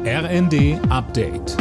RND Update.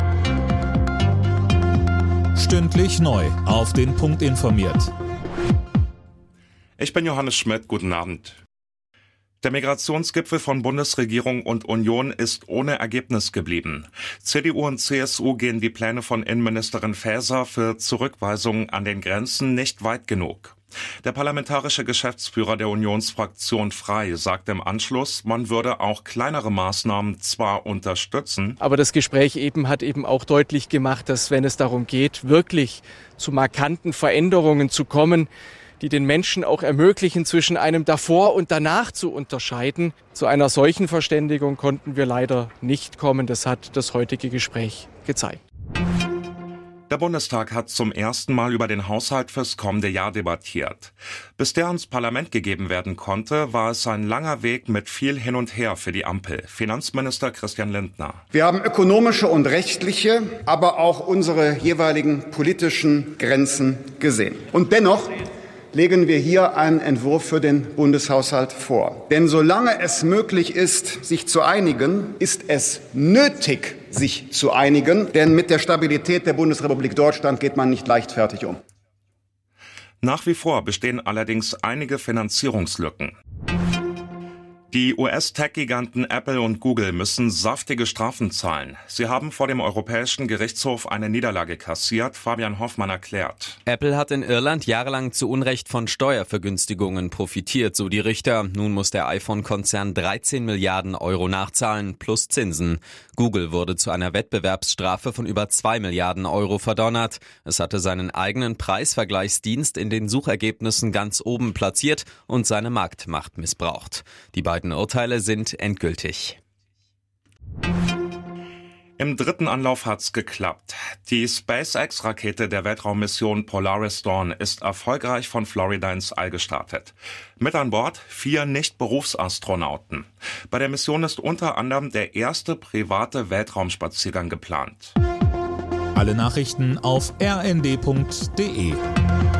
Stündlich neu auf den Punkt informiert. Ich bin Johannes Schmidt, guten Abend. Der Migrationsgipfel von Bundesregierung und Union ist ohne Ergebnis geblieben. CDU und CSU gehen die Pläne von Innenministerin Faeser für Zurückweisungen an den Grenzen nicht weit genug. Der parlamentarische Geschäftsführer der Unionsfraktion Frei sagt im Anschluss, man würde auch kleinere Maßnahmen zwar unterstützen. Aber das Gespräch hat auch deutlich gemacht, dass wenn es darum geht, wirklich zu markanten Veränderungen zu kommen, die den Menschen auch ermöglichen, zwischen einem davor und danach zu unterscheiden. Zu einer solchen Verständigung konnten wir leider nicht kommen. Das hat das heutige Gespräch gezeigt. Der Bundestag hat zum ersten Mal über den Haushalt fürs kommende Jahr debattiert. Bis der ans Parlament gegeben werden konnte, war es ein langer Weg mit viel Hin und Her für die Ampel. Finanzminister Christian Lindner. Wir haben ökonomische und rechtliche, aber auch unsere jeweiligen politischen Grenzen gesehen. Und dennoch legen wir hier einen Entwurf für den Bundeshaushalt vor. Denn solange es möglich ist, sich zu einigen, ist es nötig, sich zu einigen. Denn mit der Stabilität der Bundesrepublik Deutschland geht man nicht leichtfertig um. Nach wie vor bestehen allerdings einige Finanzierungslücken. Die US-Tech-Giganten Apple und Google müssen saftige Strafen zahlen. Sie haben vor dem Europäischen Gerichtshof eine Niederlage kassiert. Fabian Hoffmann erklärt. Apple hat in Irland jahrelang zu Unrecht von Steuervergünstigungen profitiert, so die Richter. Nun muss der iPhone-Konzern 13 Milliarden Euro nachzahlen, plus Zinsen. Google wurde zu einer Wettbewerbsstrafe von über 2 Milliarden Euro verdonnert. Es hatte seinen eigenen Preisvergleichsdienst in den Suchergebnissen ganz oben platziert und seine Marktmacht missbraucht. Die beiden Urteile sind endgültig. Im dritten Anlauf hat's geklappt. Die SpaceX-Rakete der Weltraummission Polaris Dawn ist erfolgreich von Florida ins All gestartet. Mit an Bord 4 Nicht-Berufsastronauten. Bei der Mission ist unter anderem der erste private Weltraumspaziergang geplant. Alle Nachrichten auf rnd.de.